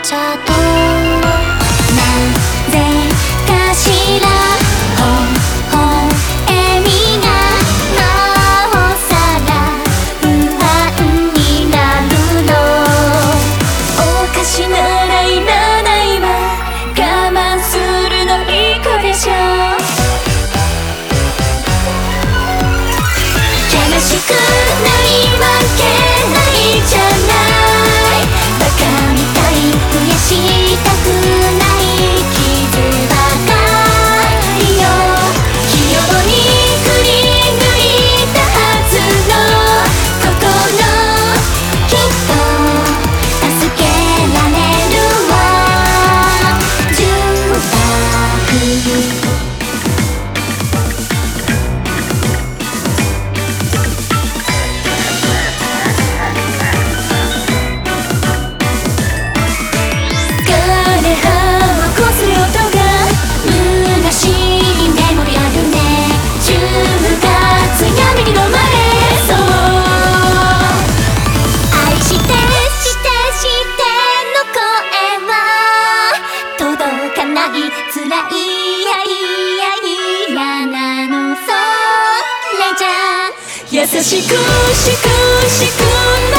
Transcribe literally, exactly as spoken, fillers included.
ちゃとなぜかしら微笑みがなおさら不安になるの。お菓子ならいらないわ、我慢するのいい子でしょ。悲しくないわけないじゃない、バカみたい増やしたくない傷ばかりよ。器用にくり抜いたはずの心、きっと助けられるわ。住宅つらいやいやいやなの、それじゃ優しくしくしく